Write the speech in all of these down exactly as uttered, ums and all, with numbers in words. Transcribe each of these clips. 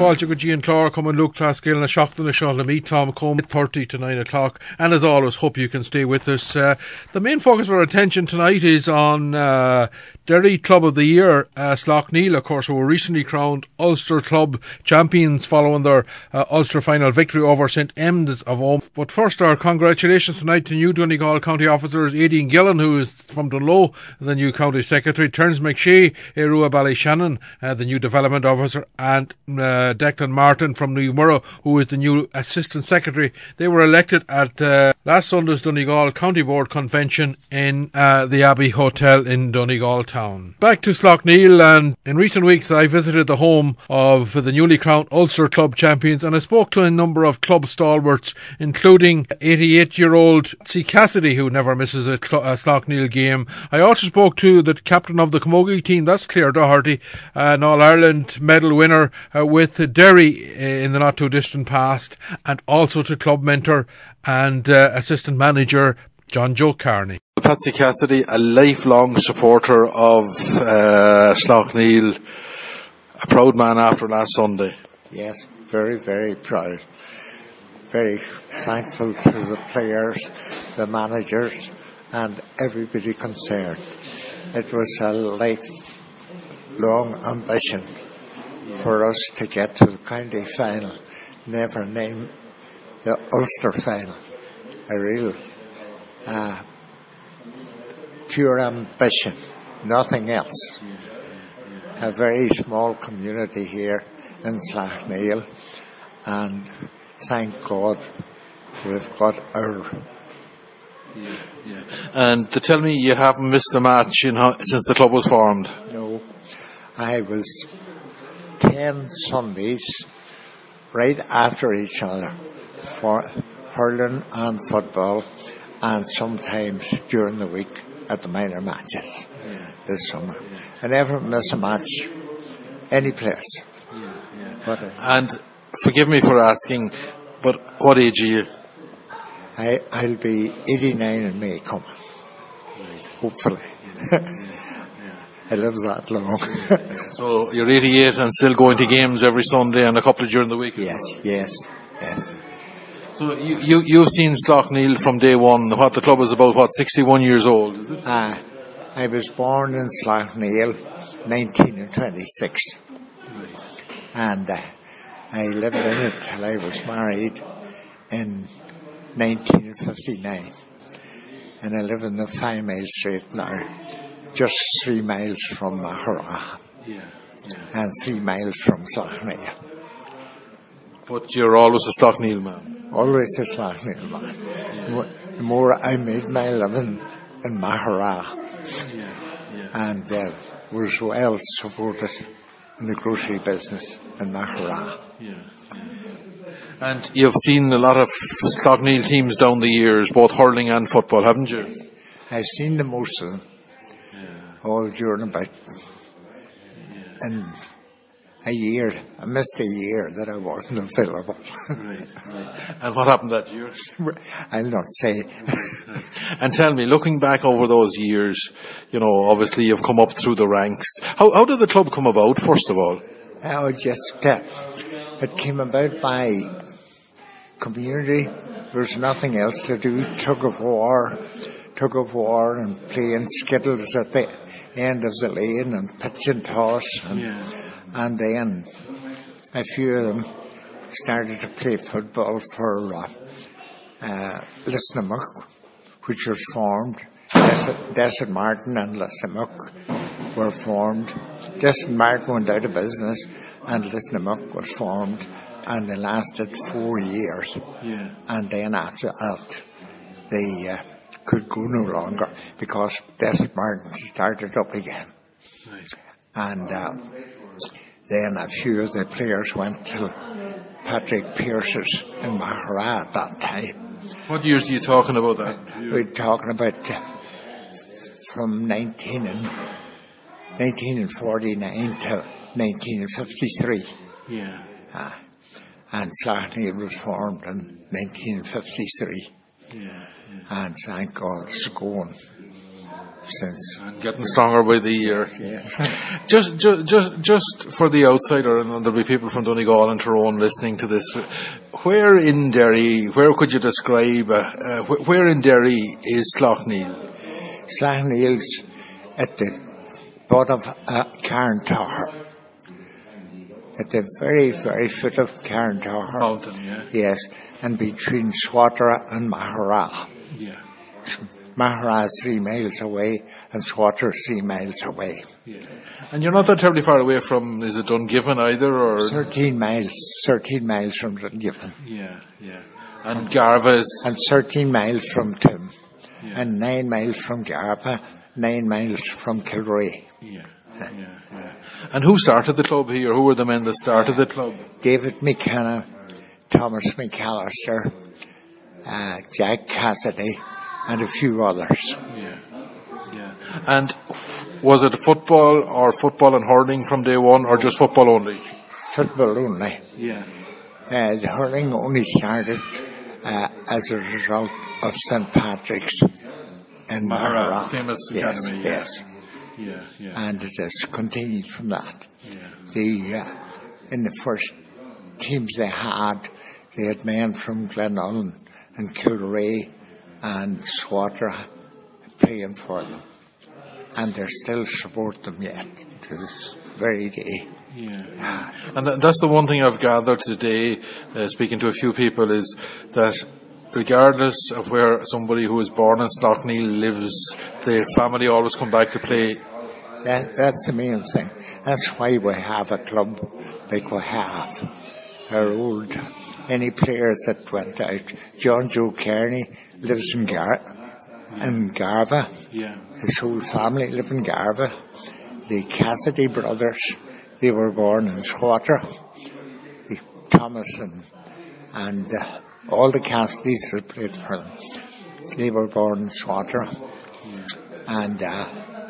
Fáilte go Gian Clár come and Luke Clasgill and a Shockton a Sean meet Tom Combe thirty to nine o'clock, and as always hope you can stay with us. Uh, the main focus of our attention tonight is on uh, Derry Club of the Year, uh, Slaughtneil, of course, who were recently crowned Ulster Club champions following their uh, Ulster final victory over St Emms of Ohm. But first, our congratulations tonight to new Donegal County officers Aidan Gillen, who is from Dunloe, the new County Secretary, Terence McShea, Erua Ballyshannon, uh, the new Development Officer, and uh, Declan Martin from New Murrow, who is the new Assistant Secretary. They were elected at uh, last Sunday's Donegal County Board Convention in uh, the Abbey Hotel in Donegal Town. Back to Slaughtneil, and in recent weeks I visited the home of the newly crowned Ulster Club champions, and I spoke to a number of club stalwarts, including eighty-eight-year-old C. Cassidy, who never misses a, Cl- a Slaughtneil game. I also spoke to the captain of the Camogie team, that's Claire Doherty, an All-Ireland medal winner uh, with Derry uh, in the not-too-distant past, and also to club mentor and uh, assistant manager John Joe Carney. Patsy Cassidy, a lifelong supporter of uh, Slaughtneil, a proud man after last Sunday. Yes, very, very proud. Very thankful to the players, the managers, and everybody concerned. It was a lifelong ambition for us to get to the county final, never name the Ulster final. A real uh, pure ambition, nothing else. A very small community here in Slaughtneil, and thank God we've got our. Yeah, yeah. And to tell me you haven't missed a match in ho- since the club was formed? No, I was ten Sundays right after each other for hurling and football, and sometimes during the week at the minor matches yeah. this summer. Yeah. I never miss a match any place. Yeah, yeah. But, uh, and forgive me for asking, but what age are you? I, I'll be eighty-nine in May coming. Right. Hopefully. Yeah, yeah. I live that long. So you're eighty-eight and still going to games every Sunday and a couple during the week? Yes, yes, yes. So you, you, you've seen Slaughtneil from day one. What the club is about, what, sixty-one years old, is it? Uh, I was born in Slaughtneil, nineteen twenty-six. Right. And uh, I lived in it till I was married in nineteen fifty-nine. And I live in the Five Mile Street now, just three miles from Mahara. Yeah, yeah. And three miles from Slaughtneil. But you're always a Slaughtneil man? Always a Slaughtneil man. Yeah. The more I made my living in Mahara, yeah, yeah. and uh, was well supported in the grocery business in Mahara. Yeah, yeah. And you've seen a lot of Slaughtneil teams down the years, both hurling and football, haven't you? I've seen the most of them, yeah. all during about yeah. in a year. I missed a year that I wasn't available. Right, right. And what happened that year? I'll not say. And tell me, looking back over those years, you know, obviously you've come up through the ranks. How, how did the club come about, first of all? Oh, just, uh, it came about by community. There was nothing else to do. Tug of war, tug of war and playing skittles at the end of the lane and pitch and toss. And, yeah. and then a few of them started to play football for uh, uh, Lisnamuck, which was formed. Desert Martin and Lisnamuck were formed. Desert Martin went out of business and Lisnamuck was formed, and they lasted four years. Yeah. And then after that, they uh, could go no longer because Desert Martin started up again. Right. And uh, then a few of the players went to Patrick Pearce's in Mahara at that time. What years are you talking about that? We're talking about uh, from nineteen and nineteen forty-nine to nineteen fifty-three. Yeah. Uh, and Slaughtneil was formed in nineteen fifty-three. Yeah, yeah. And thank God it's going since. And getting stronger by the year. Yeah. Just, just, just, just for the outsider, and there'll be people from Donegal and Tyrone listening to this. Where in Derry? Where could you describe? Uh, uh, wh- where in Derry is Slaughtneil? Slaughtneil's at the bottom of uh, Carntower. At the very, very foot of Carntower. Mountain, yeah. Yes, and between Swatara and Mahara. Yeah. Mahara is three miles away, and Swatara is three miles away. Yeah. And you're not that terribly far away from, is it Dungiven either, or? Thirteen miles, thirteen miles from Dungiven. Yeah, yeah. And Garva is? And thirteen miles from Tim. Yeah. And nine miles from Garva, nine miles from Kilray. Yeah, yeah, yeah. And who started the club here? Who were the men that started the club? David McKenna, Thomas McAllister, uh, Jack Cassidy, and a few others. Yeah, yeah. And was it football or football and hurling from day one, or just football only? Football only. Yeah. Uh, the hurling only started uh, as a result of Saint Patrick's in Mahara, Mahara. famous Yes, academy. Yeah. yes. Yeah, yeah. And it has continued from that. Yeah. The uh, in the first teams they had, they had men from Glenullen and Kilray and Swatara playing for them, and they still support them yet to this very day. Yeah. And th- that's the one thing I've gathered today, uh, speaking to a few people, is that regardless of where somebody who was born in Slaughtneil lives, their family always come back to play. That, that's the main thing. That's why we have a club like we have. Our old, any players that went out. John Joe Kearney lives in Gar, in Garva. Yeah. His whole family live in Garva. The Cassidy brothers, they were born in Swatara. The Thomas and, and uh, all the Cassidys that played for them, they were born in Swatara. Yeah. And uh,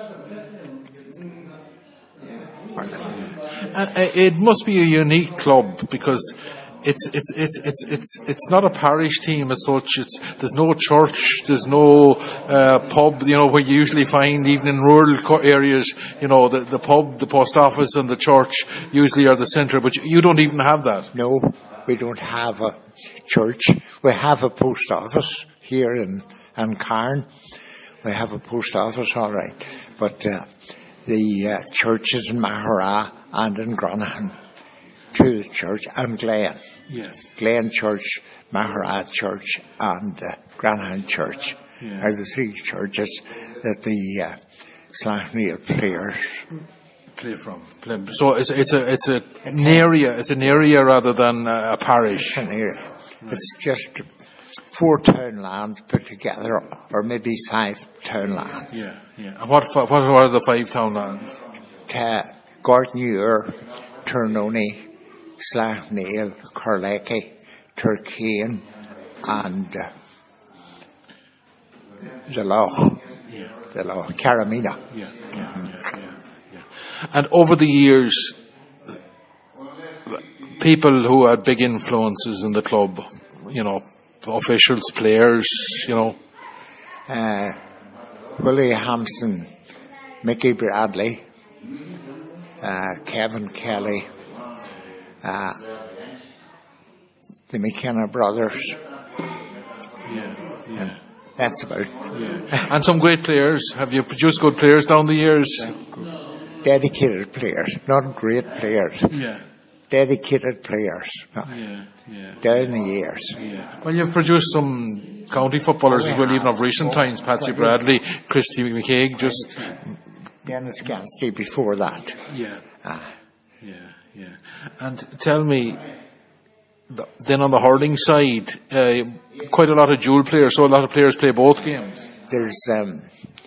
Uh, it must be a unique club because it's it's it's it's it's it's not a parish team as such. It's there's no church, there's no uh, pub. You know where you usually find even in rural co- areas. You know the the pub, the post office, and the church usually are the centre. But you, you don't even have that. no, we don't have a church. We have a post office here in, in Cairn. We have a post office, all right. But uh, the uh, churches in Mahara and in Granahan, to the church, and Glen. Yes. Glen Church, Mahara Church, and uh, Granahan Church Yeah. are the three churches that the uh, Slaughtneil players. Play from. Play. So it's it's a it's a, an area. It's an area rather than a parish. An area. It's just four town lands put together, or maybe five town lands. Yeah, yeah. And what what are the five town lands? Uh, Gortnure, Turnoney, Slaughtneil, Corlecki, Turkane, and uh, the Lough, Yeah, the Lough, Caramina. yeah, yeah, yeah, yeah, yeah. And over the years, people who had big influences in the club, you know, officials, players, you know. Uh, Willie Hampson, Mickey Bradley, uh, Kevin Kelly, uh, the McKenna brothers. Yeah, yeah. That's about it. Yeah. And some great players. Have you produced good players down the years? Dedicated players, not great players. Yeah. Dedicated players. No, Yeah, yeah. down the years. Yeah. Well, you've produced some county footballers as well, even of recent times. Patsy Bradley, Christy McCaig, just. Dennis Gansky before that. Yeah. Ah. Yeah, yeah. And tell me, th- then on the hurling side, uh, quite a lot of dual players, so a lot of players play both games. There's, um,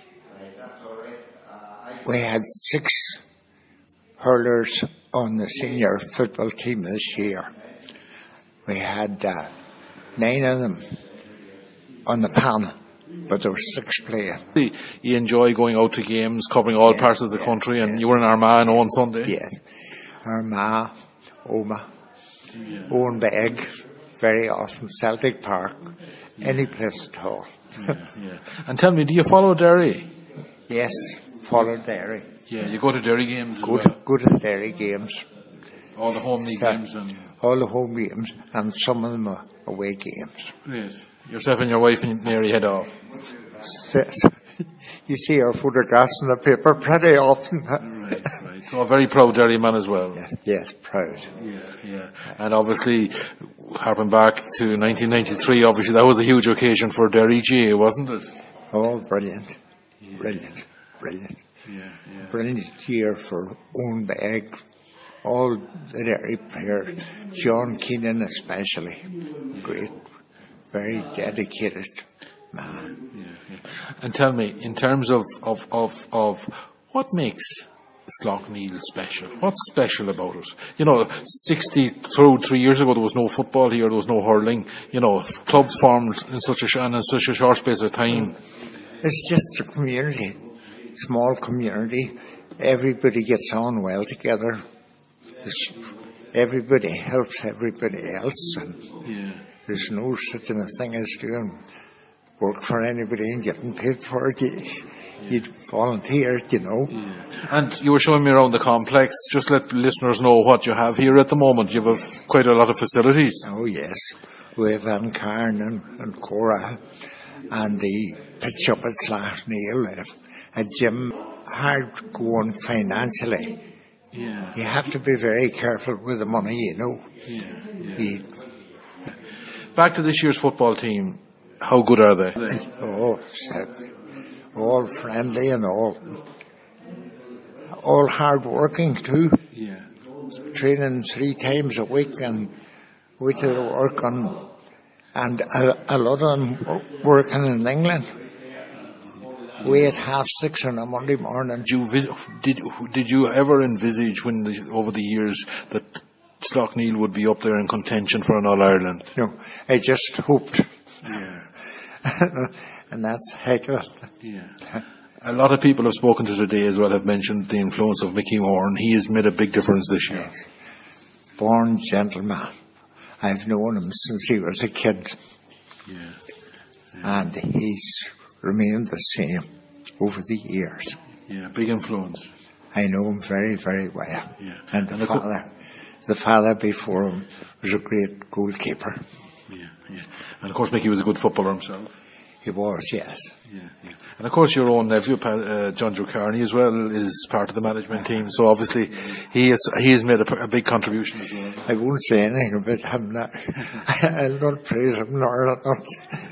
we had six hurlers on the senior football team this year. We had uh, nine of them on the panel, but there were six playing. You enjoy going out to games, covering all Yeah, parts of the yeah, country, and yeah. you were in Armagh on Sunday. Yes. Armagh, Oma, Yeah. Owen Begg, very often, Celtic Park, any place at all. Yeah, yeah. And tell me, do you follow Derry? Yes, follow Derry. Yeah, you go to Derry games as Go well. to, go to Derry games. All the home league So- games and... All the home games, and some of them are away games. Great. Yourself and your wife and Mary head off. Yes. You see our photographs in the paper pretty often. Right, right. So a very proud Derry man as well. Yes, yes, proud. Yeah, yeah. And obviously, harping back to nineteen ninety-three, obviously that was a huge occasion for Derry G A, wasn't it? Oh, brilliant. Brilliant. Brilliant. Yeah, yeah. Brilliant year for Owen Begg. All the Derry players, John Keenan especially. Great. Very dedicated man. Yeah, yeah. And tell me, in terms of, of, of, of what makes Slaughtneil special? What's special about it? You know, sixty through three years ago there was no football here, there was no hurling. You know, clubs formed in such a, sh- and in such a short space of time. It's just a community, small community. Everybody gets on well together. There's, everybody helps everybody else, and Yeah. there's no such a thing as doing work for anybody and getting paid for it. You, you volunteer, you know. Yeah. And you were showing me around the complex. Just let listeners know what you have here at the moment. You have a, quite a lot of facilities. Oh yes, we have Ancarn and, and Cora, and the pitch up at Slaughtneil, a gym, hard going financially. Yeah. You have to be very careful with the money, you know. Yeah. yeah. You, Back to this year's football team. How good are they? oh, said, all friendly and all, all hard working too. Yeah. Training three times a week and we do the work on, and a, a lot of them working in England. We at half six on a Monday morning. Did you, vis- did, did you ever envisage when the, over the years that Slaughtneil would be up there in contention for an All-Ireland? No, I just hoped. Yeah. And that's heck of it. Yeah. A lot of people have spoken to today as well have mentioned the influence of Mickey Moran. He has made a big difference this year. Yes. Born gentleman. I've known him since he was a kid. Yeah. yeah. And he's remained the same over the years. Yeah, big influence. I know him very, very well. Yeah. And the And father, the father before him was a great goalkeeper. Yeah, yeah. And of course Mickey was a good footballer himself. He was, yes. Yeah, yeah. And of course your own nephew, uh, John Joe Carney as well, is part of the management team. So obviously he has, he has made a, a big contribution as well. I won't say anything about him now. I'll not praise him nor not.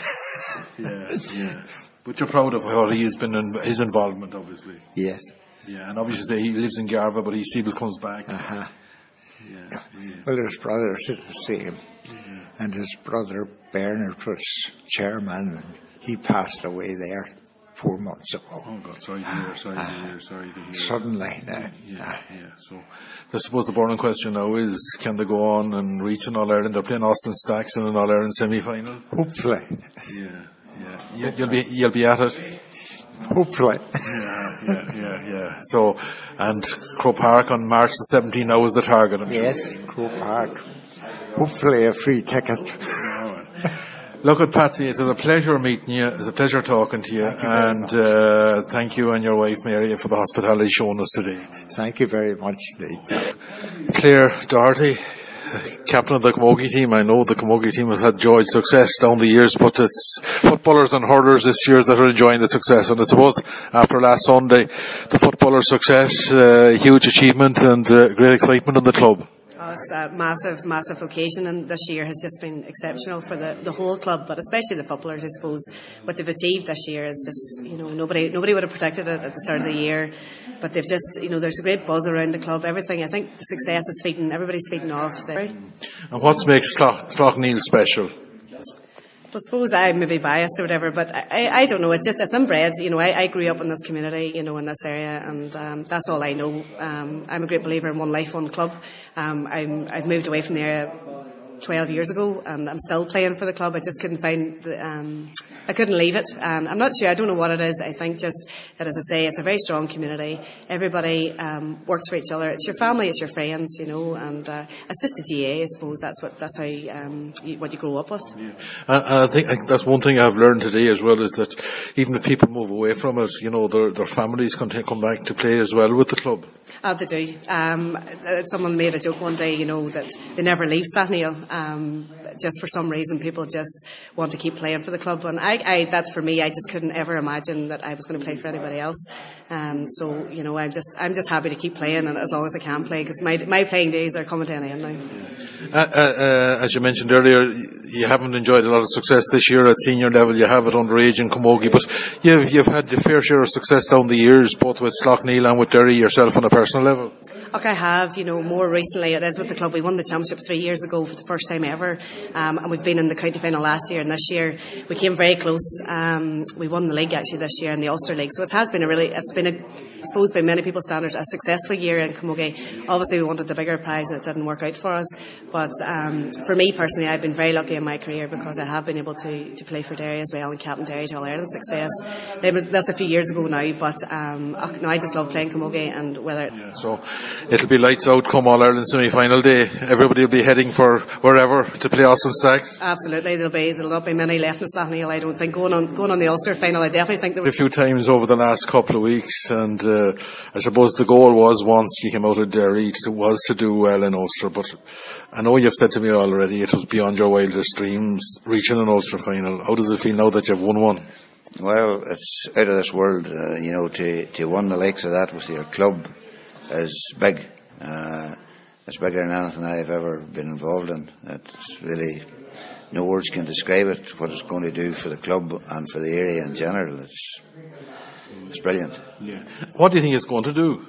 Yeah, yeah. But you're proud of how he has been, in, his involvement obviously. Yes. Yeah, and obviously he lives in Garva, but he still comes back. Uh-huh. Yeah, yeah. Well, his brothers did the same. Yeah. And his brother Bernard was chairman, and he passed away there four months ago. Oh God, sorry to hear, sorry to hear, sorry to hear. Suddenly now. Yeah, yeah. So, I suppose the burning question now is, can they go on and reach an All-Ireland? They're playing Austin Stacks in an All-Ireland semi-final. Hopefully. Yeah, yeah. You, you'll be, you'll be at it. Hopefully. Yeah, yeah, yeah, yeah. So, and Croke Park on March the seventeenth now is the target, I'm Yes, Croke Park. Hopefully a free ticket. sure. Look at Patsy, it's a pleasure meeting you, it's a pleasure talking to you, and uh, thank you and your wife Mary for the hospitality shown us today. Thank you very much, Steve. Claire Doherty, captain of the Camogie team. I know the Camogie team has had joyous success down the years, but it's footballers and hurlers this year that are enjoying the success. And I suppose after last Sunday, the footballers' success, uh, huge achievement and uh, great excitement in the club. Oh, it's a massive, massive occasion, and this year has just been exceptional for the, the whole club, but especially the footballers. I suppose what they've achieved this year is just, you know, nobody nobody would have predicted it at the start of the year, but they've just, you know, there's a great buzz around the club. Everything, I think, the success is feeding, everybody's feeding off there. And what makes Slaughtneil special? I suppose I'm maybe biased or whatever, but I, I, I don't know. It's just, it's inbred. You know, I, I grew up in this community, you know, in this area, and um, that's all I know. Um, I'm a great believer in one life, one club. Um, I'm, I've moved away from the area twelve years ago, and I'm still playing for the club. I just couldn't find the, um, I couldn't leave it. Um, I'm not sure, I don't know what it is. I think just that, as I say, it's a very strong community. Everybody um, works for each other. It's your family, it's your friends, you know, and uh, it's just the G A, I suppose. That's what that's how um, you, what you grow up with. Yeah. And, and I think I, that's one thing I've learned today as well, is that even if people move away from it, you know, their their families can come back to play as well with the club. Uh, they do. Um, someone made a joke one day, you know, that they never leave Slaughtneil. Um, just for some reason, people just want to keep playing for the club. And I, I, that's for me. I just couldn't ever imagine that I was going to play for anybody else. Um, so, you know, I'm just, I'm just happy to keep playing, and as long as I can play, because my, my playing days are coming to an end now. Uh, uh, uh, as you mentioned earlier, you haven't enjoyed a lot of success this year at senior level. You have at underage in Camogie, but you've, you've had a fair share of success down the years, both with Slaughtneil and with Derry yourself on a personal level. Okay, I have, you know, more recently it is with the club. We won the championship three years ago for the first time ever, um, and we've been in the county final last year, and this year we came very close. Um, we won the league actually this year in the Ulster League, so it has been a really, it's been a, I suppose by many people's standards, a successful year in Camogie. Obviously we wanted the bigger prize and it didn't work out for us, but um, for me personally, I've been very lucky in my career because I have been able to, to play for Derry as well and captain Derry to All-Ireland success. That's a few years ago now, but um, no, I just love playing Camogie, and whether... Yeah, so it'll be lights out come All-Ireland semi-final day. Everybody will be heading for wherever to play Austin Stags. Absolutely, there'll be there'll not be many left in Slaughtneil. I don't think going on going on the Ulster final. I definitely think there will. A few times over the last couple of weeks, and uh, I suppose the goal was, once you came out of Derry, it was to do well in Ulster. But I know you've said to me already it was beyond your wildest dreams reaching an Ulster final. How does it feel now that you've won one? Well, it's out of this world. Uh, you know, to to win the likes of that with your club is big. Uh, it's bigger than anything I've ever been involved in. It's really, no words can describe it, what it's going to do for the club and for the area in general. It's it's brilliant. Yeah. What do you think it's going to do?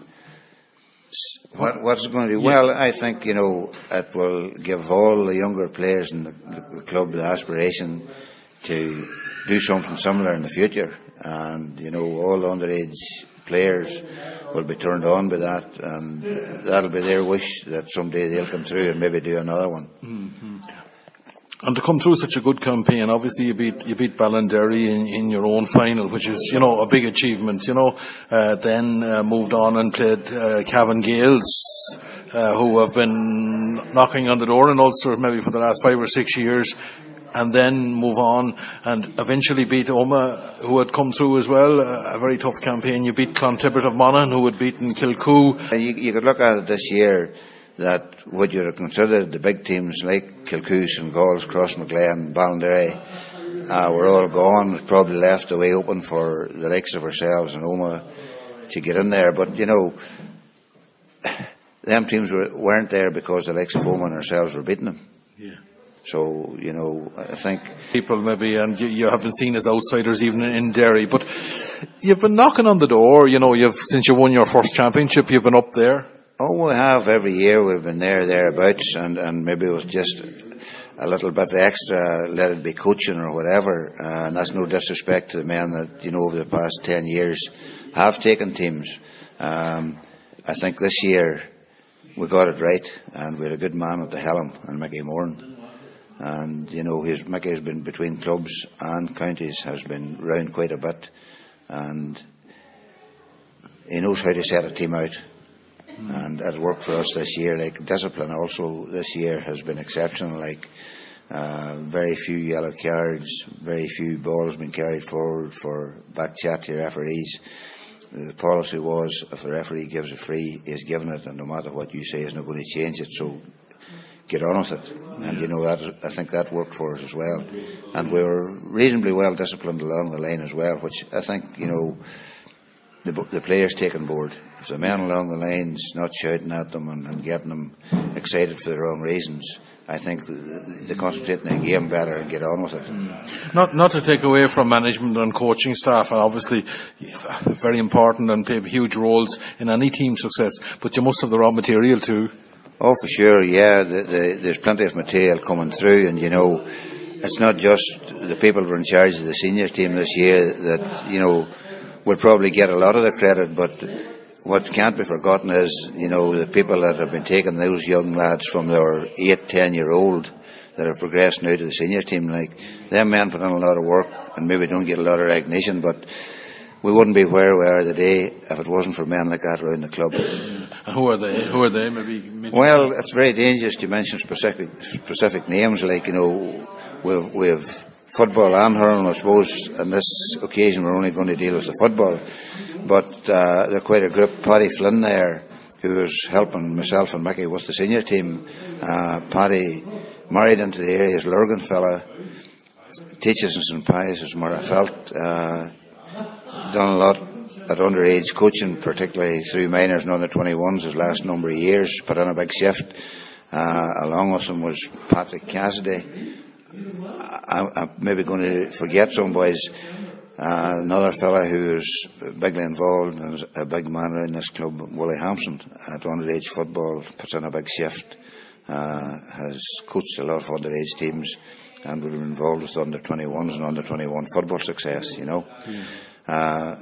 What, what's it going to do? Yeah. Well, I think, you know, it will give all the younger players in the, the, the club the aspiration to do something similar in the future. And, you know, all underage players will be turned on by that, and that'll be their wish that someday they'll come through and maybe do another one. Mm-hmm. And to come through such a good campaign, obviously you beat you beat Ballinderry in, in your own final, which is, you know, a big achievement. You know, uh, then uh, moved on and played uh, Cavan Gales, uh, who have been knocking on the door in Ulster maybe for the last five or six years. And then move on and eventually beat Oma, who had come through as well, a very tough campaign. You beat Clontibbert of Monaghan, who had beaten Kilcoo. You, you could look at it this year that what you would consider the big teams like Kilcoo, Saint Gall's, Crossmaglen, Ballinderry, uh, were all gone. It probably left the way open for the likes of ourselves and Oma to get in there. But, you know, them teams were, weren't there because the likes of Oma and ourselves were beating them. Yeah. So, you know, I think people maybe, and you, you have been seen as outsiders even in Derry, but you've been knocking on the door, you know, you've, since you won your first championship, you've been up there. Oh, we have every year. We've been there, thereabouts, and, and maybe with just a little bit extra, let it be coaching or whatever, uh, and that's no disrespect to the men that, you know, over the past ten years have taken teams. Um, I think this year we got it right, and we had a good man at the helm, and Mickey Moran. And, you know, his, Mickey has been between clubs and counties, has been round quite a bit, and he knows how to set a team out. Mm. And it worked for us this year. Like, discipline also this year has been exceptional. Like, uh, very few yellow cards, very few balls being carried forward for back chat to referees. The policy was, if the referee gives a free, he's given it, and no matter what you say, he's not going to change it. So get on with it. And, you know, that, I think that worked for us as well. And we were reasonably well disciplined along the line as well, which I think, you know, the, the players take on board. If the men along the line's not shouting at them and, and getting them excited for the wrong reasons, I think they concentrate on the game better and get on with it. Not not to take away from management and coaching staff, and obviously very important and play huge roles in any team success, but you must have the raw material too. Oh, for sure, yeah. The, the, there's plenty of material coming through, and, you know, it's not just the people who are in charge of the seniors team this year that, you know, will probably get a lot of the credit, but what can't be forgotten is, you know, the people that have been taking those young lads from their eight, ten year old that have progressed now to the senior team. Like, them men put in a lot of work and maybe don't get a lot of recognition, but we wouldn't be where we are today if it wasn't for men like that around the club. And who are they? Who are they? Maybe. Well, it's very dangerous to mention specific specific names. Like, you know, we've we've football and hurling. I suppose on this occasion we're only going to deal with the football, but uh, they're quite a group. Paddy Flynn there, who is helping myself and Mickey with the senior team. Uh, Paddy married into the area, is Lurgan fella, teaches in Saint Pius, as Mara felt. Uh, done a lot at underage coaching, particularly through minors and under twenty-ones his last number of years, put in a big shift. Uh, along with him was Patrick Cassidy. I, I'm maybe going to forget some boys. Uh, another fella who's bigly involved and is a big man around this club, Willie Hampson, at underage football, puts in a big shift, uh, has coached a lot of underage teams and would have been involved with under twenty-ones and under twenty-one football success, you know. Mm. Uh,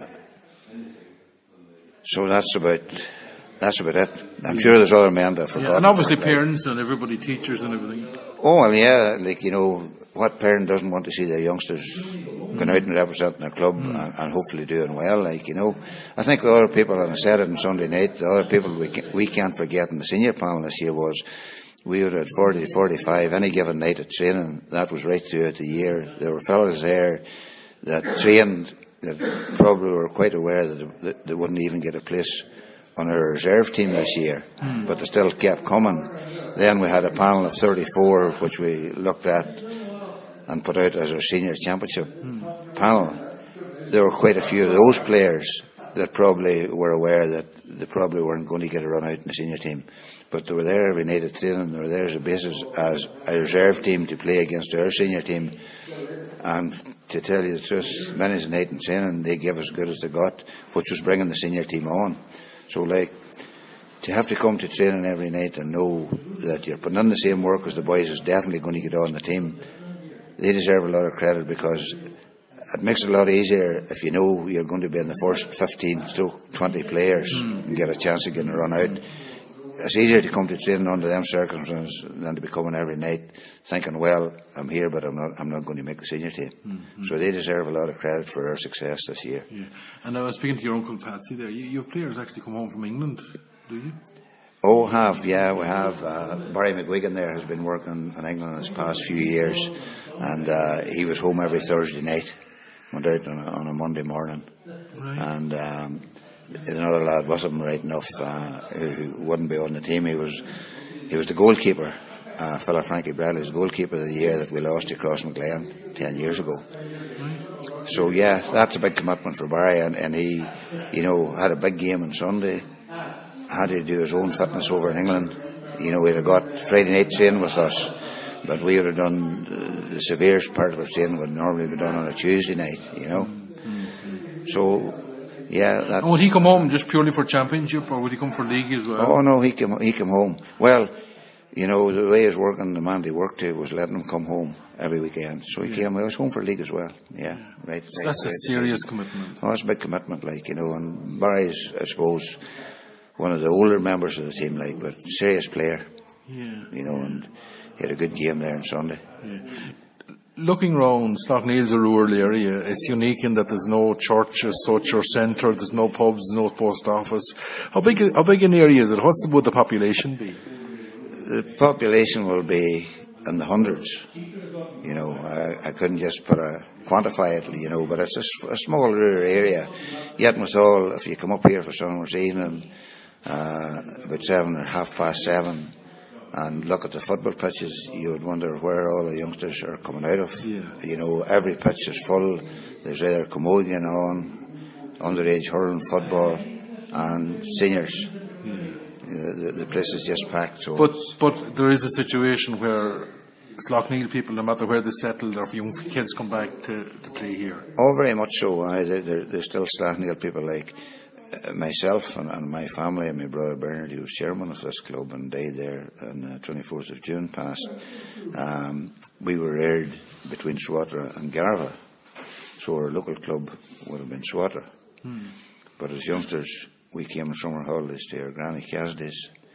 so that's about that's about it. I'm yeah. sure there's other men that forgot. Yeah, and obviously parents and everybody, teachers and everything. Oh, well, yeah, like, you know, what parent doesn't want to see their youngsters going out and representing their club mm. and, and hopefully doing well, like, you know. I think the other people, and I said it on Sunday night, the other people we, can, we can't forget in the senior panel this year was we were at forty, forty-five any given night at training. That was right throughout the year. There were fellas there that trained that probably were quite aware that they, they wouldn't even get a place on our reserve team this year, mm. but they still kept coming. Then we had a panel of thirty-four, which we looked at and put out as our senior championship mm. panel. There were quite a few of those players that probably were aware that they probably weren't going to get a run out in the senior team, but they were there every night at training. They were there as a basis as a reserve team to play against our senior team. And to tell you the truth, many's a night in training, they gave as good as they got, which was bringing the senior team on. So, like, to have to come to training every night and know that you're putting in the same work as the boys is definitely going to get on the team, they deserve a lot of credit, because it makes it a lot easier if you know you're going to be in the first fifteen to twenty players mm. and get a chance of getting a run out. It's easier to come to training under them circumstances than to be coming every night thinking, well, I'm here, but I'm not I'm not going to make the senior team. Mm-hmm. So they deserve a lot of credit for our success this year. Yeah. And I was speaking to your uncle Patsy there. You, you have players actually come home from England, do you? Oh, have, yeah, we have. Uh, Barry McGuigan there has been working in England in his past few years, and uh, he was home every Thursday night, went out on a, on a Monday morning. Right. And um, there's another lad with him right enough uh, who, who wouldn't be on the team. He was he was the goalkeeper, uh, fella Frankie Bradley's goalkeeper of the year that we lost to Crossmaglen ten years ago. So yeah, that's a big commitment for Barry, and, and he, you know, had a big game on Sunday. Had to do his own fitness over in England. You know, we'd have got Friday night training with us, but we would have done the, the severest part of our training would normally be done on a Tuesday night. You know, mm-hmm. so. Yeah, that. Would he come home just purely for championship, or would he come for league as well? Oh no, he came he came home. Well, you know, the way he was working, the man he worked to was letting him come home every weekend. So he yeah. came. He was home for league as well. Yeah, right. So right that's right, a serious right. commitment. Oh, that's a big commitment, like, you know. And Barry's, I suppose, one of the older members of the team, like, but serious player. Yeah. You know, and he had a good game there on Sunday. Yeah. Looking round Slaughtneil's a rural area. It's unique in that there's no church as such or centre. There's no pubs, no post office. How big? How big an area is it? What's would the population be? The population will be in the hundreds. You know, I, I couldn't just put a quantify it. You know, but it's a, a small rural area. Yet with all, if you come up here for summer's evening, uh, about seven or half past seven, and look at the football pitches, you would wonder where all the youngsters are coming out of. Yeah. You know, every pitch is full. There's either camogie on, underage hurling football, and seniors. Yeah. The, the, the place is just packed. So but but there is a situation where Slaughtneil people, no matter where they settle, their young kids come back to, to play here. Oh, very much so. I, there, there's still Slaughtneil people like myself and, and my family and my brother Bernard, who was chairman of this club and died there on the twenty-fourth of June past. Um, we were reared between Swatra and Garva, so our local club would have been Swatra. Hmm. But as youngsters, we came in summer holidays to our Granny Cassidy's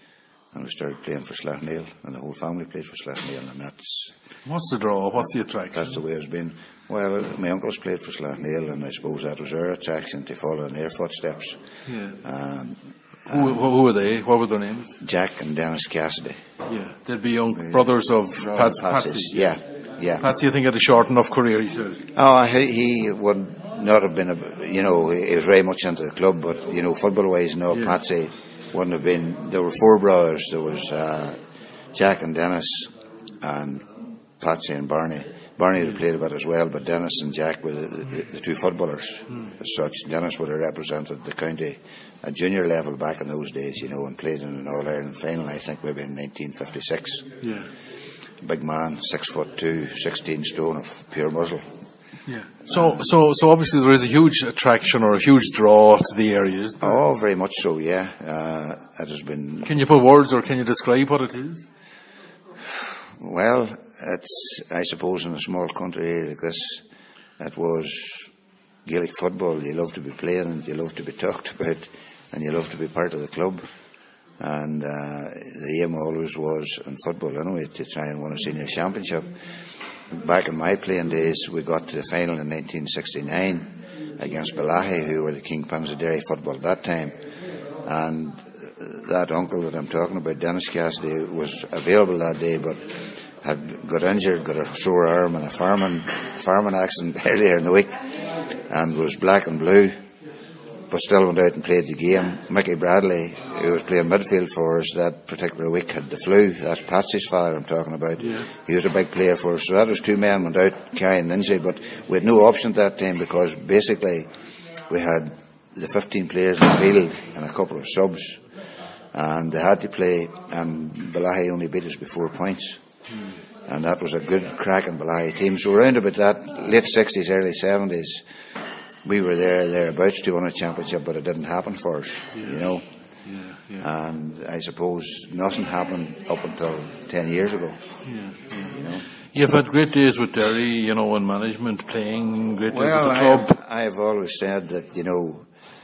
and we started playing for Slaughtneil, and the whole family played for Slaughtneil, and that's... What's the draw? What's the attraction? That's the way it's been. Well, my uncles played for Slaughtneil, and I suppose that was their attraction to follow in their footsteps. Yeah. Um, who, who were they? What were their names? Jack and Dennis Cassidy. Yeah, they'd be young brothers of Pats, Patsy. Yeah, yeah. Patsy, I think, had a short enough career, he said. Oh, he, he would not have been, a, you know, he was very much into the club, but, you know, football-wise, no, yeah. Patsy wouldn't have been. There were four brothers. There was uh, Jack and Dennis and Patsy and Barney. Barney had played a bit as well, but Dennis and Jack were the, the, the two footballers mm. as such. Dennis would have represented the county at junior level back in those days, you know, and played in an All-Ireland final, I think maybe in nineteen fifty-six. Yeah. Big man, six foot two, sixteen stone of pure muzzle. Yeah. So, so, so obviously there is a huge attraction or a huge draw to the area, isn't there? Oh, very much so, yeah. Uh, it has been... Can you put words or can you describe what it is? Well, it's, I suppose, in a small country like this, it was Gaelic football. You love to be playing, and you love to be talked about, and you love to be part of the club. And uh, the aim always was, in football anyway, to try and win a senior championship. Back in my playing days, we got to the final in nineteen sixty-nine against Balahi, who were the kingpins of Derry football at that time. And that uncle that I'm talking about, Dennis Cassidy, was available that day, but had got injured, got a sore arm and a farming, farming accident earlier in the week, and was black and blue, but still went out and played the game. Mickey Bradley, who was playing midfield for us that particular week, had the flu. That's Patsy's father I'm talking about. Yeah. He was a big player for us. So that was two men went out carrying an injury, but we had no option at that time because basically we had the fifteen players in the field and a couple of subs, and they had to play, and Balahi only beat us by four points. Mm. And that was a good cracking Balahi team. So around about that late sixties, early seventies, we were there, thereabouts to win a championship, but it didn't happen for us, yeah. you know. Yeah, yeah. And I suppose nothing happened up until ten years ago. Yeah, yeah. You know. You've had great days with Derry, you know, in management, playing, great days well, with the club. I have always said that, you know,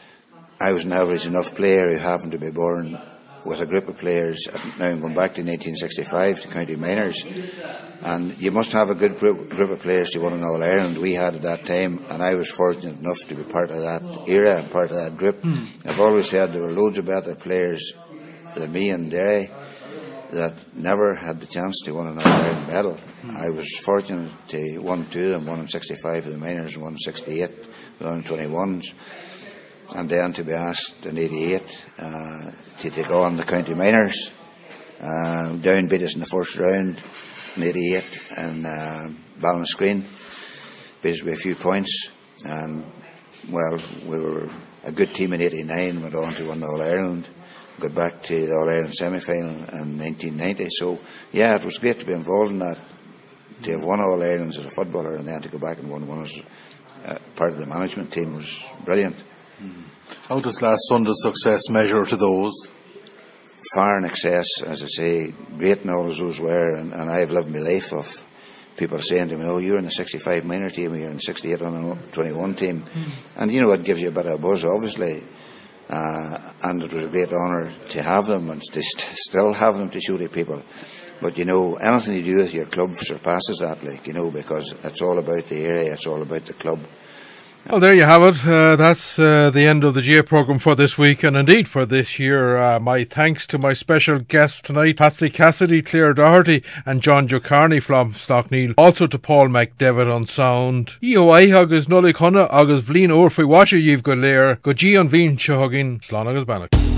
I was an average enough player who happened to be born with a group of players. Now I'm going back to nineteen sixty-five to county minors, and you must have a good group, group of players to win an All Ireland. We had at that time, and I was fortunate enough to be part of that era and part of that group. Mm. I've always said there were loads of better players than me in Derry that never had the chance to win an All Ireland medal. Mm. I was fortunate to win two of them, one in sixty-five of the minors and one in sixty-eight, the under twenty-ones. And then to be asked in eighty-eight uh, to take on the county minors. Uh, down beat us in the first round in eighty-eight and uh, Ballinascreen beat us by a few points. And, well, we were a good team in eighty-nine, went on to win the All Ireland, got back to the All Ireland semi final in nineteen ninety. So, yeah, it was great to be involved in that, to have won All Irelands as a footballer and then to go back and win one as uh, part of the management team was brilliant. How does last Sunday's success measure to those? Far in excess, as I say, great and all as those were, and, and I've lived my life of people saying to me, oh, you're in the sixty-five minor team, or you're in the sixty-eight under twenty-one team. Mm. And you know, it gives you a bit of a buzz, obviously. Uh, and it was a great honour to have them, and to st- still have them to show to people. But, you know, anything you do with your club surpasses that, like, you know, because it's all about the area, it's all about the club. Well, there you have it. Uh, that's uh, the end of the G A A programme for this week, and indeed for this year. Uh, my thanks to my special guests tonight, Patsy Cassidy, Claire Doherty and John Jocarney from Slaughtneil. Also to Paul McDevitt on sound. Io ai agus nolik honna agus vlin orfi washer yiv go leir, go gi an vin shahugin, slán agus banach.